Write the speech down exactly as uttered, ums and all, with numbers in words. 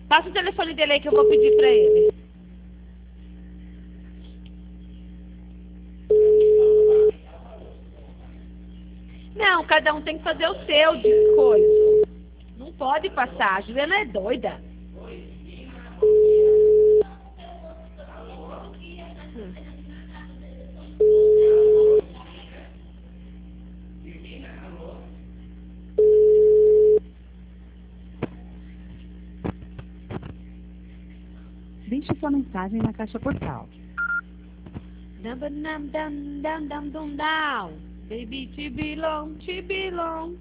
Passa o telefone dele aí que eu vou pedir pra ele. Não, cada um tem que fazer o seu de coisa. Não pode passar, a Juliana é doida. Deixe sua mensagem na caixa postal. Dum dum dum dum dum dum dum. Baby, to belong, to belong.